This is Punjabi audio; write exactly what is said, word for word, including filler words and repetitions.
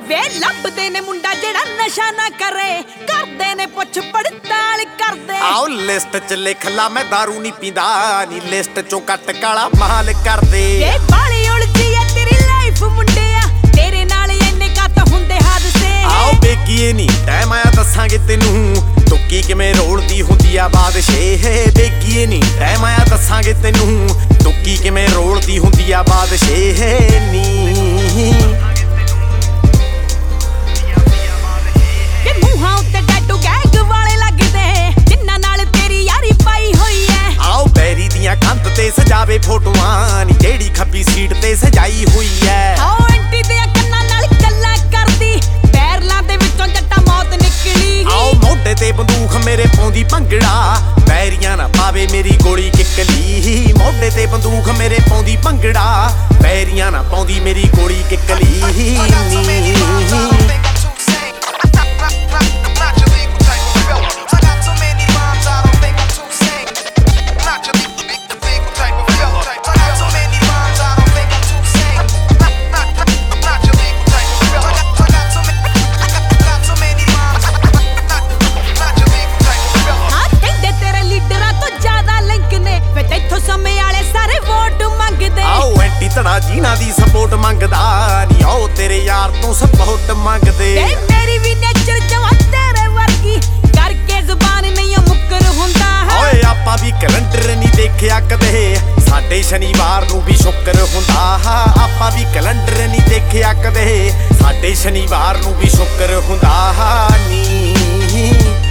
ਵੇ ਲੱਭਦੇ ਨੇ ਮੁੰਡਾ ਜਿਹੜਾ ਨਸ਼ਾ ਨਾ ਕਰੇ, ਕਰਦੇ ਨੇ ਪੁੱਛ ਪੜਤਾਲ ਕਰਦੇ। ਆਓ ਲਿਸਟ ਚ ਲਿਖ ਲਾ ਮੈਂ ਦਾਰੂ ਨਹੀਂ ਪੀਂਦਾ, ਨੀ ਲਿਸਟ ਚੋਂ ਕੱਟ ਕਾਲਾ ਮਾਲ ਕਰਦੇ। ਵੇ ਬਾਲੀ ਉਲਝੀ ਐ ਤੇਰੀ ਲਾਈਫ ਮੁੰਡਿਆ, ਤੇਰੇ ਨਾਲ ਇੰਨੇ ਕੱਤ ਹੁੰਦੇ ਹਾਦਸੇ। ਆਓ ਬੇਗੀਏ ਨੀ ਟਾਈਮ ਆਇਆ ਦੱਸਾਂਗੇ ਤੈਨੂੰ, ਤੁੱਕੀ ਕਿਵੇਂ ਰੋਲਦੀ ਹੁੰਦੀ ਆ ਬਾਦਸ਼ਾਹ। ਬੇਗੀਏ ਨੀ ਟਾਈਮ ਆਇਆ ਦੱਸਾਂਗੇ ਤੈਨੂੰ, ਤੁੱਕੀ ਕਿਵੇਂ ਰੋਲਦੀ ਹੁੰਦੀ ਆ ਬਾਦਸ਼ਾਹ ਨੀ। ਤੇ ਸਜਾਵੇ ਫੋਟੋਆਂ ਨੀ ਜਿਹੜੀ ਖੱਬੀ ਸੀਟ ਤੇ ਸਜਾਈ ਹੋਈ ਐ। ਆਓ ਐਂਟੀ ਦੇ ਕੰਨਾਂ ਨਾਲ ਗੱਲਾਂ ਕਰਦੀ, ਪੈਰਲਾਂ ਦੇ ਵਿੱਚੋਂ ਜੱਟਾ ਮੌਤ ਨਿਕਲੀ। ਆਓ ਮੋਢੇ ਤੇ ਬੰਦੂਕ ਮੇਰੇ ਪਾਉਂਦੀ ਭੰਗੜਾ, ਪੈਰੀਆਂ ਨਾ ਪਾਵੇ ਮੇਰੀ ਗੋਲੀ ਕਿੱਕਲੀ। ਮੋਢੇ ਤੇ ਬੰਦੂਕ ਮੇਰੇ ਪਾਉਂਦੀ ਭੰਗੜਾ, ਪੈਰੀਆਂ ਨਾ ਪਾਉਂਦੀ ਮੇਰੀ ਗੋਲੀ ਕਿੱਕਲੀ ਨੀ। ਧੜਾ ਜੀਨਾ ਦੀ ਸਪੋਰਟ ਮੰਗਦਾ ਨੀ, ਆਓ ਤੇਰੇ ਯਾਰ ਤੋਂ ਸਪੋਰਟ ਮੰਗਦੇ। ਵੇ ਮੇਰੀ ਵੀ ਨੇਚਰ ਜਵਾ ਤੇਰੇ ਵਰਗੀ, ਕਰਕੇ ਜ਼ੁਬਾਨ ਨਹੀਂ ਮੁੱਕਰ ਹੁੰਦਾ। ਓਏ ਆਪਾਂ ਵੀ ਕੈਲੰਡਰ ਨਹੀਂ ਦੇਖਿਆ ਕਦੇ, ਸਾਡੇ ਸ਼ਨੀਵਾਰ ਨੂੰ ਵੀ ਸ਼ੁੱਕਰ ਹੁੰਦਾ। ਆਪਾਂ ਵੀ ਕੈਲੰਡਰ ਨਹੀਂ ਦੇਖਿਆ ਕਦੇ, ਸਾਡੇ ਸ਼ਨੀਵਾਰ ਨੂੰ ਵੀ ਸ਼ੁੱਕਰ ਹੁੰਦਾ ਨੀ।